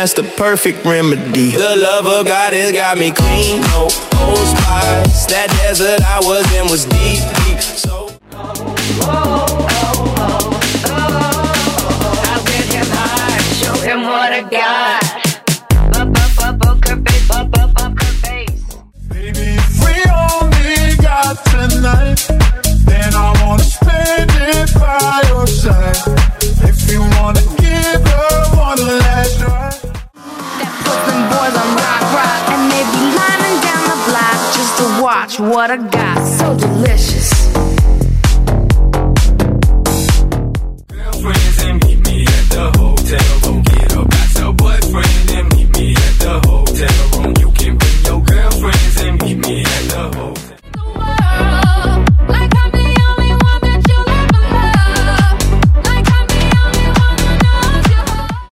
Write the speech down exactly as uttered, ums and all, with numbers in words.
that's the perfect remedy. The love of God has got me clean, no old spots. That desert I was in was deep, deep, so. Oh, oh, oh, oh. I'll get him high, show him what I got. Up, up, up, poker face, up, up, poker face. Baby, if we only got tonight, then I wanna spend it by your side. If you wanna give her one last try. That puts them boys on rock, rock, and they be lining down the block just to watch what I got. So delicious.